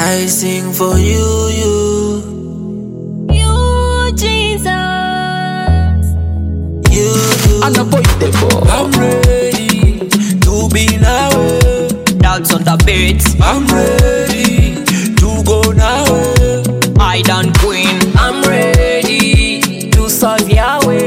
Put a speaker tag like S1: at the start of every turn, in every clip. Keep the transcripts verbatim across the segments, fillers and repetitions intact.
S1: I sing for you, you,
S2: you, Jesus.
S1: You, you.
S3: Unavoidable.
S1: I'm ready to be now.
S3: Doubts on the beats.
S1: I'm ready to go now.
S3: I done queen.
S2: I'm ready to solve Yahweh.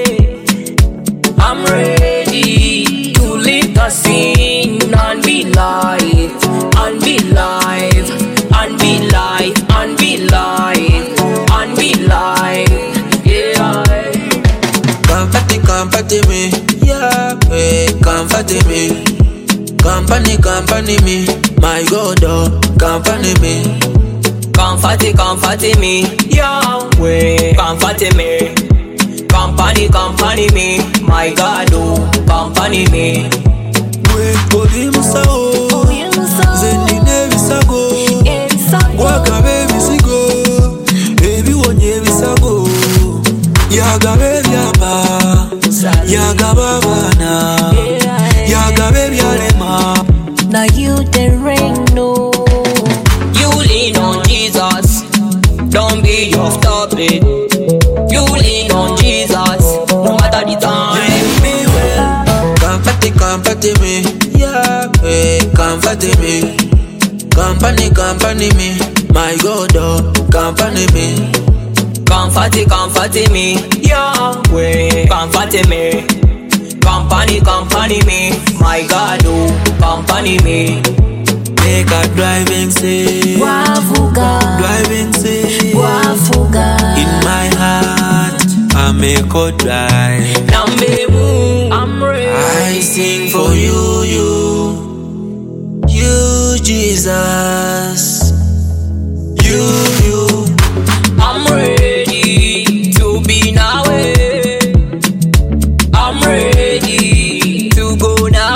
S2: I'm ready to leave the scene and be live, and be live, and be live, and be live, and be live. Yeah.
S1: Comfort, comfort me, yeah, comfort me. Company, company me, my God, oh, company me.
S3: Comfort, comfort me, Yahweh. Comfort me. Company, company me, my God, oh, company me.
S1: We kodi musao, zendi nevi sago, waka baby sigo, baby wonye visago. Yaga baby apa, yaga babana, yaga baby alema.
S2: Now you the rain, no.
S3: You lean on Jesus, don't be off topic. You lean on Jesus, no matter the time.
S1: Me well, comfort, comfort me, yeah, comfort me. Company, company me, my God, oh, company me.
S3: Comfort, comfort me, Yahweh. Comfort me. Company, company me, my God, oh, company me.
S1: Make a driving say,
S2: Wafuga,
S1: driving say,
S2: Wafuga.
S1: in my heart, I make a drive.
S3: Nambemu,
S2: I'm ready.
S1: I sing for you, you, you, Jesus. You, you.
S3: I'm ready to be now. I'm ready to go now.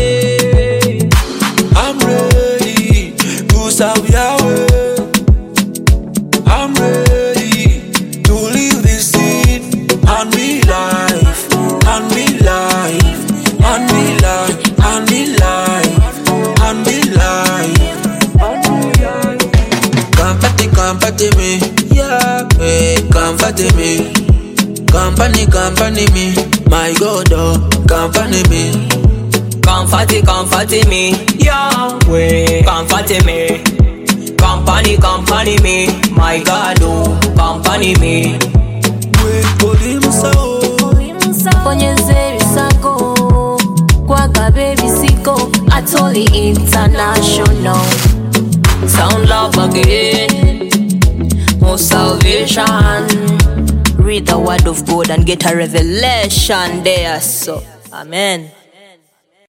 S1: I'm ready to serve Yahweh. I'm ready to leave this seat and be life, and be life, and be life, and be life, and be life. Comfort, comfort me, yeah, comfort me. Company, company me, my God, oh, company me.
S3: Comfort, comfort me, Yahweh. Comfort me. Company, company me, my God, oh, company me.
S1: We kodi musao,
S2: Bonyeze bisako, kwaka baby siko, Atoli International.
S3: Sound love again, more salvation. Read the word of God and get a revelation there, so amen.